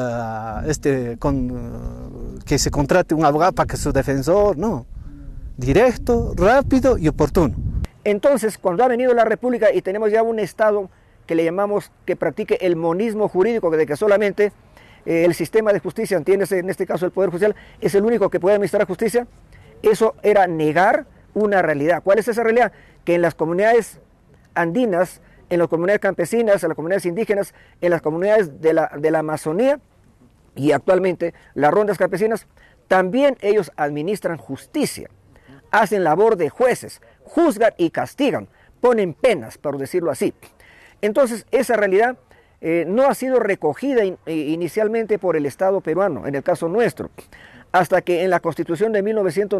que se contrate un abogado para que su defensor, no. Directo, rápido y oportuno. Entonces, cuando ha venido la República y tenemos ya un Estado que le llamamos que practique el monismo jurídico, de que solamente el sistema de justicia, entiéndese, en este caso el Poder Judicial, es el único que puede administrar justicia, eso era negar una realidad. ¿Cuál es esa realidad? Que en las comunidades andinas, en las comunidades campesinas, en las comunidades indígenas, en las comunidades de la Amazonía y actualmente las rondas campesinas, también ellos administran justicia, hacen labor de jueces, juzgan y castigan, ponen penas, por decirlo así. Entonces, esa realidad no ha sido recogida inicialmente por el Estado peruano, en el caso nuestro, hasta que en la Constitución de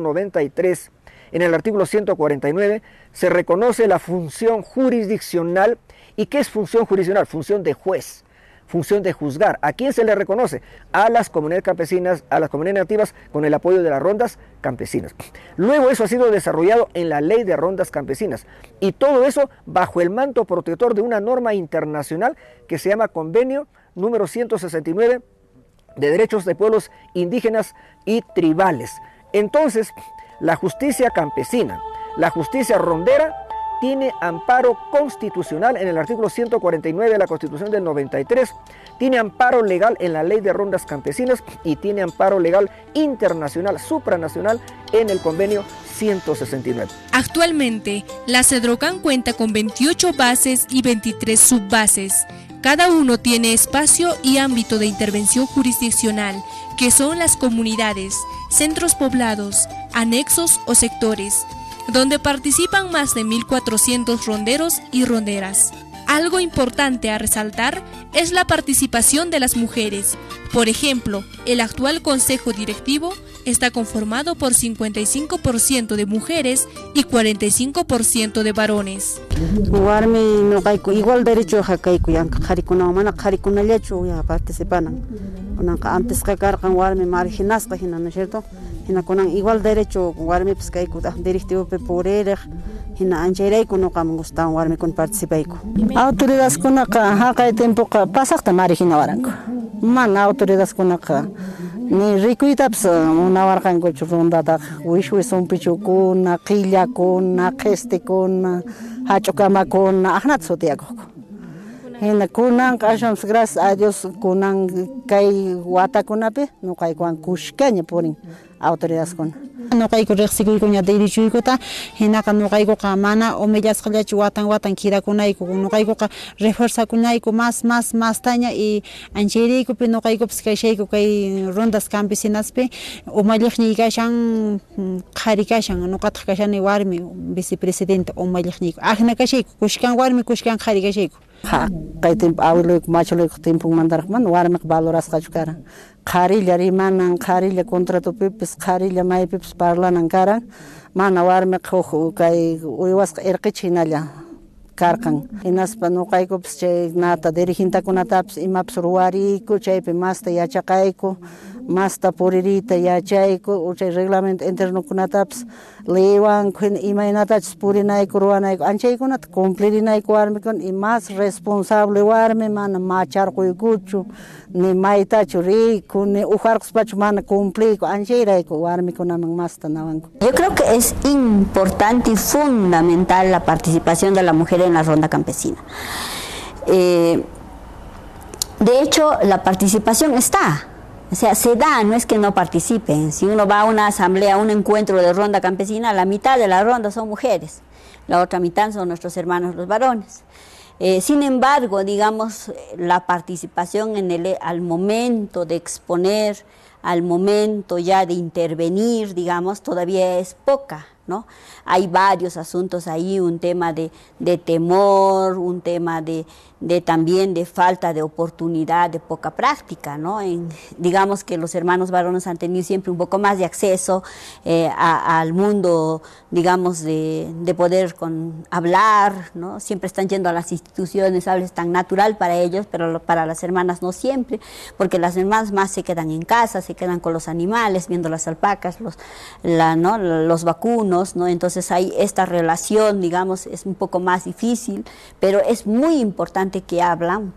1993, en el artículo 149, se reconoce la función jurisdiccional. ¿Y qué es función jurisdiccional? Función de juez, función de juzgar. ¿A quién se le reconoce? A las comunidades campesinas, a las comunidades nativas, con el apoyo de las rondas campesinas. Luego eso ha sido desarrollado en la ley de rondas campesinas, y todo eso bajo el manto protector de una norma internacional que se llama Convenio número 169 de Derechos de Pueblos Indígenas y Tribales. Entonces, la justicia campesina, la justicia rondera, tiene amparo constitucional en el artículo 149 de la Constitución del 93, tiene amparo legal en la Ley de Rondas Campesinas y tiene amparo legal internacional, supranacional, en el Convenio 169. Actualmente, la CEDROCAN cuenta con 28 bases y 23 subbases. Cada uno tiene espacio y ámbito de intervención jurisdiccional, que son las comunidades, centros poblados, anexos o sectores, donde participan más de 1.400 ronderos y ronderas. Algo importante a resaltar es la participación de las mujeres. Por ejemplo, el actual Consejo Directivo está conformado por 55% de mujeres y 45% de varones. Igual derecho a participan. Antes que cargan warme marginas, ¿no es cierto? Igual derecho warme directivo peporera, no gustan warme con participaico. Autoridades con acá, tiempo pasa hasta margina waranco. Man autoridades con acá. Ni ricuitaps una warcan con churronda, wishu son pichuco, na quilla con, na geste con, hachocama con, ahnat sotiago. En kunan kashams gracias a Dios kunan kai wata kunape no kai kuan kushkanya porin autoridades con no kai kurexiko kunya derecho ikota hinaka no kai ko kamana o mellas khlachi watan kira kunai ko no kai ko refuerza kunai ko más taña y ancheri ko no kai ko pskashai ko kai rondas campesinas pe o malihni kashan kharikashan no katkashan ni warmi vicepresidente o malihni ahna kashay kushkan warmi kushkan kharikashay kay tiempo awilo macholo tiempo mandar man warme valoras kachukara kharilla rimanan kharilla contrato pipis kharilla may pipis parlanan kara mana warme kho kay uwas erqichinalla karkan inaspa no kayko pis nata diriginta kunataps imapsurwari ko chaype masta yachaqayko masta puririta yachayko uchay reglamento interno kunataps lewan kun imaynatach purinayko ruwanayko anchaykunata cumplirinayko warmi kun y más responsable warmi mana macharquykuchu ni maytachu riyku ni ujarquspachu mana cumpliyku anchayrayko warmikunaman masta nawanku. Yo creo que es importante y fundamental la participación de la mujer en la ronda campesina. De hecho, la participación está. O sea, se da, no es que no participen. Si uno va a una asamblea, a un encuentro de ronda campesina, la mitad de la ronda son mujeres, la otra mitad son nuestros hermanos los varones. Sin embargo, digamos, la participación al momento de exponer, al momento ya de intervenir, digamos, todavía es poca. ¿no? Hay varios asuntos ahí, un tema de temor, un tema también de falta de oportunidad, de poca práctica, ¿no? Digamos que los hermanos varones han tenido siempre un poco más de acceso al mundo, digamos, de poder hablar, ¿no? Siempre están yendo a las instituciones, es tan natural para ellos, pero para las hermanas no siempre, porque las hermanas más se quedan en casa, se quedan con los animales, viendo las alpacas, los vacunos, ¿no? Entonces hay esta relación, digamos, es un poco más difícil, pero es muy importante que hablen,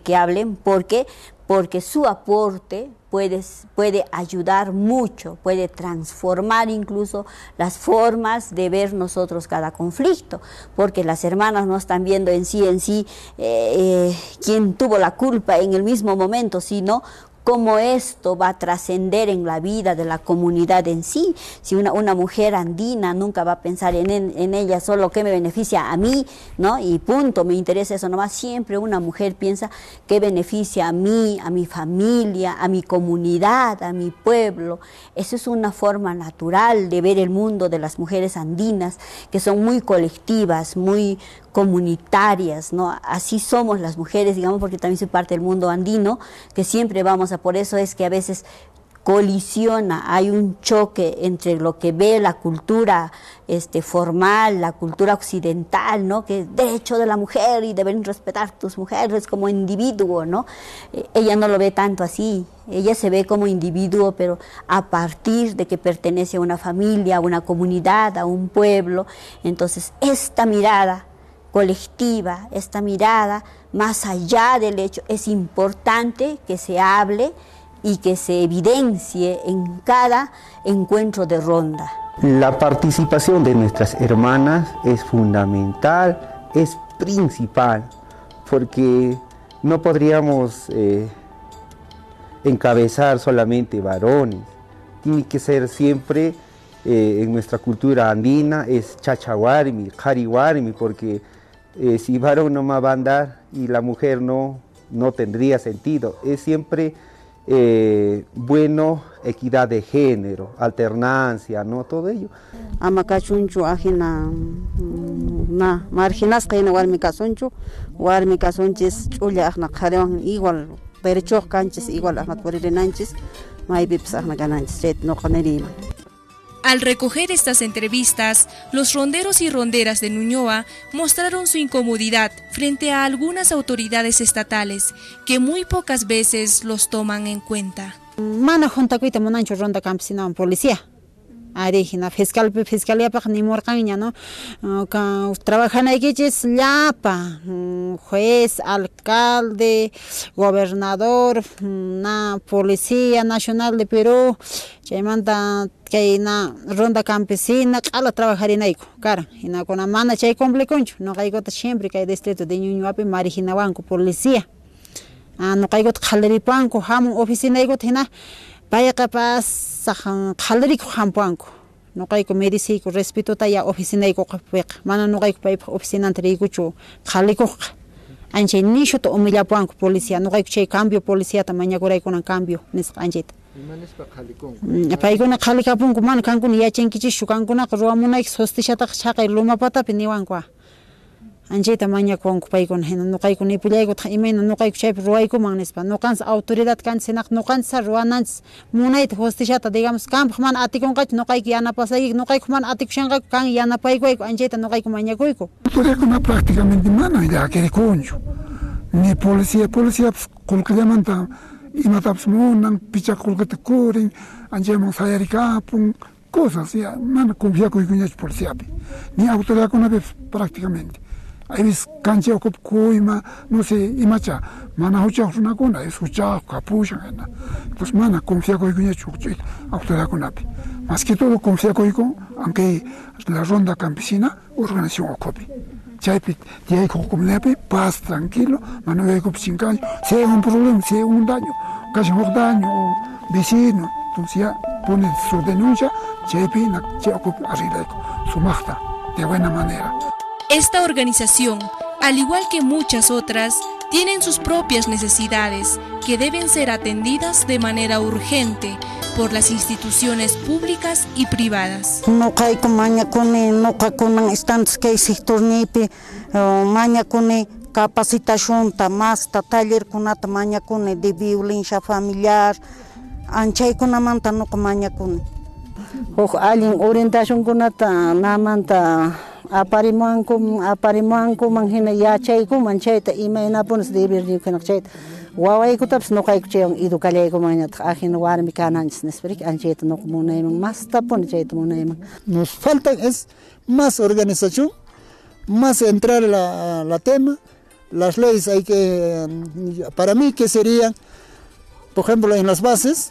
porque su aporte puede ayudar mucho, puede transformar incluso las formas de ver nosotros cada conflicto, porque las hermanas no están viendo en sí quién tuvo la culpa en el mismo momento, sino cómo esto va a trascender en la vida de la comunidad en sí. Si una mujer andina nunca va a pensar en ella solo que me beneficia a mí, ¿no? Y punto, me interesa eso nomás. Siempre una mujer piensa que beneficia a mí, a mi familia, a mi comunidad, a mi pueblo. Eso es una forma natural de ver el mundo de las mujeres andinas, que son muy colectivas, muy comunitarias, ¿no? Así somos las mujeres, digamos, porque también soy parte del mundo andino, que siempre vamos por eso es que a veces colisiona, hay un choque entre lo que ve la cultura formal, la cultura occidental, ¿no? Que es derecho de la mujer y deben respetar tus mujeres como individuo, ¿no? Ella no lo ve tanto así, ella se ve como individuo, pero a partir de que pertenece a una familia, a una comunidad, a un pueblo. Entonces esta mirada colectiva, esta mirada más allá del hecho, es importante que se hable y que se evidencie en cada encuentro de ronda. La participación de nuestras hermanas es fundamental, es principal, porque no podríamos encabezar solamente varones, tiene que ser siempre, en nuestra cultura andina, es chachawarmi, jariwarmi, porque si varón no va a andar y la mujer no tendría sentido. Es siempre bueno, equidad de género, alternancia, ¿no? Todo ello. Amakachunchu ajina na marginas qaina warmi kasunchis chulla ajna qarewan igual derecho canchis igual ajna purinanchis maybips ajna gananchis ret no qanerima. Al recoger estas entrevistas, los ronderos y ronderas de Ñuñoa mostraron su incomodidad frente a algunas autoridades estatales que muy pocas veces los toman en cuenta. Mana juntakuita monancho ronda campesina policía. Arigina fiscalía pa ni morcaña, ¿no? Trabajan aquí llapa, juez, alcalde, gobernador, policía nacional de Perú, que manda que na ronda campesina, ala trabajar en ahí, cara, y na con la mano chay compliconcho, no caigo siempre que hay distrito de Ñuñoapi, Marigina banco policía, no caigo jaleripanco, jamo oficina y gotina. Vaya capaz sajan khalriku hampanko no kayko medicico respeto taya oficina iko qapek mana no kayko pay oficina anterigo chu khaliko anche nisho to umillapanko policía no kayko chay cambio policía tamaña goray con cambio nes anjet paykuna khalikapunku man kankuna yachenkichi shukankuna ruamunay sostishata chaqay lumapata piniwankwa anjeta maña con paykuna hina no kayko ni pulayko imena no kayko chay ruayko magnespa no cansa autoridad cansenak no cansa ruanans munayt hostishata digamos camp man atikon qach no kayko yana pasay no kayko man atikshanqa kan yana payko anjeta no kayko maña koyko purekuna prácticamente mano ya que concho ni policía kulkayamanta imataps munan picha kulkate korin anjeman sayarikapun cosas ya man confía con policía ni autoridad con prácticamente. Hay veces cancha ocup kuima, no sé, imacha, mana hucha una cona, es hucha, capucha, entonces mana confía con el chuchuit, autoridad con api. Más que todo confía con aunque la ronda campesina, organización ocupe. Chaypit, ya hay como nepe, paz tranquilo, mano de ocup sin caño, si hay un problema, si hay un daño, casi un daño, vecino, entonces ya pone su denuncia, chaypit, ya ocupa arriba, su magta, de buena manera. Esta organización, al igual que muchas otras, tienen sus propias necesidades que deben ser atendidas de manera urgente por las instituciones públicas y privadas. No hay maña con no con instantes que sector nipe maña con capacitación más taller con maña con de violencia familiar anchay con manta no maña con alguien orientación con na manta aparimanco manjina ya chay con mancheta y me na pones de ver que no chay Wawai ko taps no kay kucheng idu kalay ko man at akin war mi kanan nesperik anjet no muna yung mas tapon chet muna yung. Nos falta es más organización, más entrar la tema, las leyes hay que, para mí que serían, por ejemplo en las bases,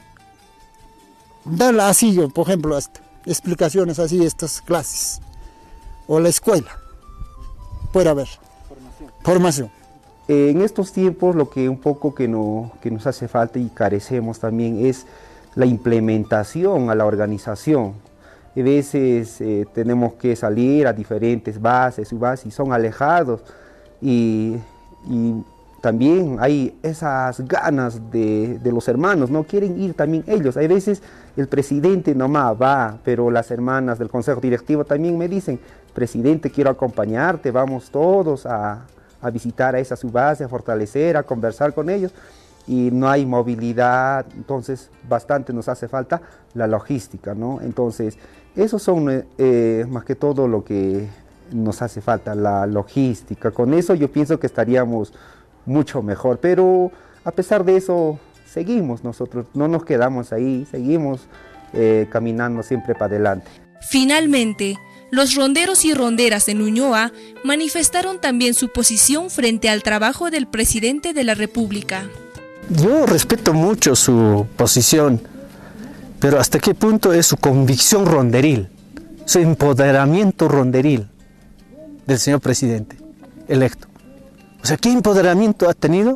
dar así yo, por ejemplo, explicaciones así estas clases, o la escuela, puede haber formación. En estos tiempos lo que un poco que nos hace falta y carecemos también es la implementación a la organización. A veces tenemos que salir a diferentes bases, y son alejados y también hay esas ganas de los hermanos, no quieren ir también ellos. A veces el presidente nomás va, pero las hermanas del consejo directivo también me dicen, presidente, quiero acompañarte, vamos todos a visitar a esa base, a fortalecer, a conversar con ellos, y no hay movilidad, entonces bastante nos hace falta la logística, ¿no? Entonces, esos son más que todo lo que nos hace falta, la logística. Con eso yo pienso que estaríamos mucho mejor, pero a pesar de eso, seguimos nosotros, no nos quedamos ahí, seguimos caminando siempre para adelante. Finalmente, los ronderos y ronderas de Ñuñoa manifestaron también su posición frente al trabajo del presidente de la República. Yo respeto mucho su posición, pero hasta qué punto es su convicción ronderil, su empoderamiento ronderil del señor presidente electo. O sea, ¿qué empoderamiento ha tenido?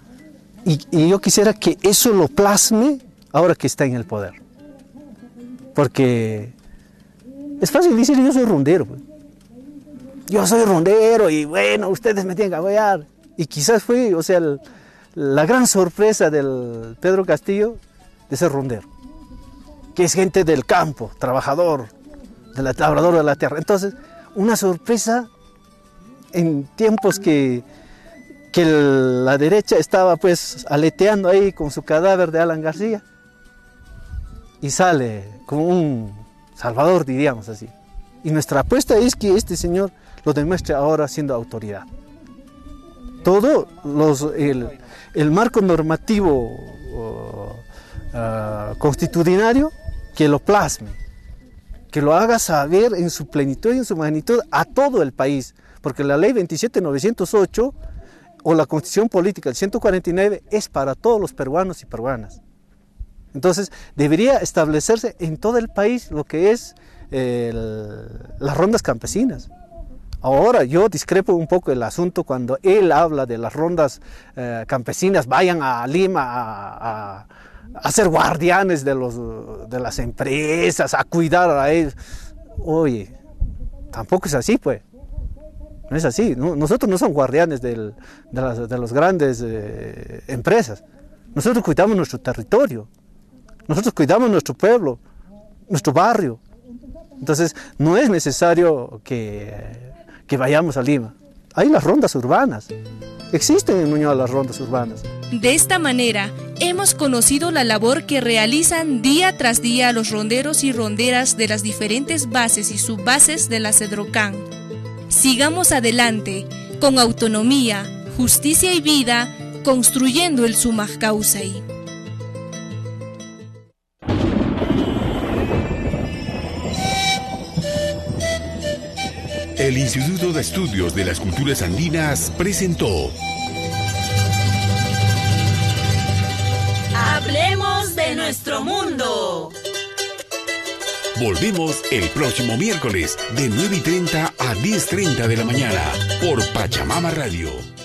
Y yo quisiera que eso lo plasme ahora que está en el poder. Porque es fácil decir, yo soy rondero. Pues. Yo soy rondero y bueno, ustedes me tienen que apoyar. Y quizás fue, o sea, la gran sorpresa del Pedro Castillo de ser rondero. Que es gente del campo, trabajador, labrador de la tierra. Entonces, una sorpresa en tiempos que la derecha estaba pues aleteando ahí con su cadáver de Alan García. Y sale como un Salvador, diríamos así. Y nuestra apuesta es que este señor lo demuestre ahora siendo autoridad. Todo el marco normativo constitucionario que lo plasme, que lo haga saber en su plenitud y en su magnitud a todo el país. Porque la ley 27.908 o la constitución política del 149 es para todos los peruanos y peruanas. Entonces, debería establecerse en todo el país lo que es las rondas campesinas. Ahora, yo discrepo un poco el asunto cuando él habla de las rondas campesinas, vayan a Lima a ser guardianes de las empresas, a cuidar a ellos. Oye, tampoco es así, pues. No es así. Nosotros no somos guardianes de las grandes empresas. Nosotros cuidamos nuestro territorio. Nosotros cuidamos nuestro pueblo, nuestro barrio. Entonces, no es necesario que vayamos a Lima. Hay las rondas urbanas. Existen en Ñuñoa las rondas urbanas. De esta manera, hemos conocido la labor que realizan día tras día los ronderos y ronderas de las diferentes bases y subbases de la Cedrocán. Sigamos adelante, con autonomía, justicia y vida, construyendo el Sumajcausay. El Instituto de Estudios de las Culturas Andinas presentó Hablemos de nuestro mundo. Volvemos el próximo miércoles de 9:30 a 10:30 de la mañana por Pachamama Radio.